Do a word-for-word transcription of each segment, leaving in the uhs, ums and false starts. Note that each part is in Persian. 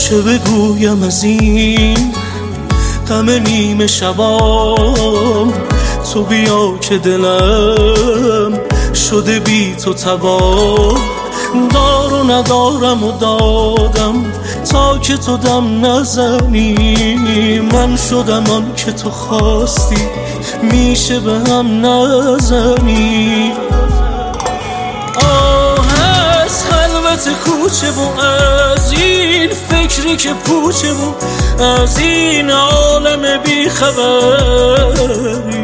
چه بگویم از این غم نیمه شبام؟ تو بیا که دلم شده بی تو تباه. دار و ندارم و دادم تا که تو دم نزنی. من شدم آن که تو خواستی میشه به هم نزنی. آه از خلوت کوچه و از این فکری که پوچه و از این عالم بی خبری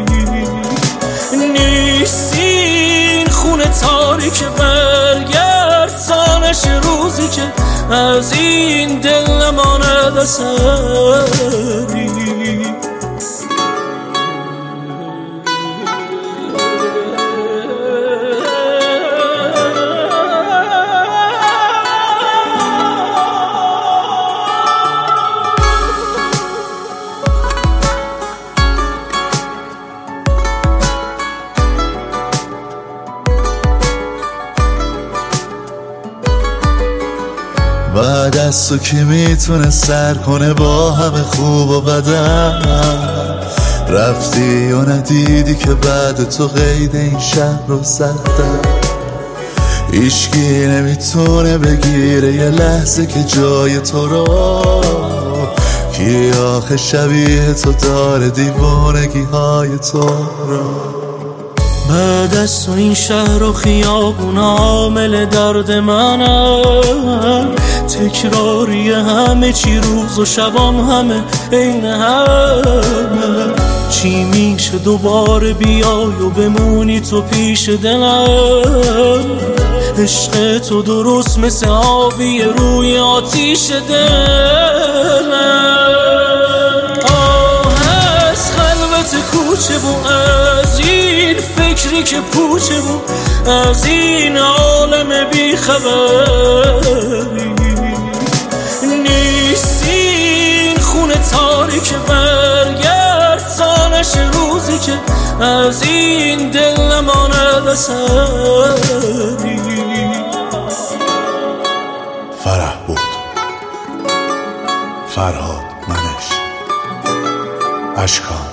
نیستی. این خونه تاریک برگرد تا نشه روزی که از این دل نماند اثری. بعد از تو کی میتونه سر کنه با همه خوب و بدم؟ رفتی و ندیدی که بعد تو قید این شهر رو زدم. هیچکی نمیتونه بگیره یه لحظه که جای تو رو. کی آخه شبیه تو داره دیوانگی های تو رو؟ بعد از تو این شهر و خیابون عامل درد منم. تکراری همه چی روز و شبام همه عین همه. چی میشه دوباره بیای و بمونی تو پیش دلم؟ عشق تو درست مثل آبی روی آتیش دلم. آه از خلوت کوچه و از این فکری که پوچه و از این عالم بی خبری نیستی. این خونه تاریک برگرد تا نشه روزی که از این دل نماند اثری. فرح بود، فرهاد منش، اشکان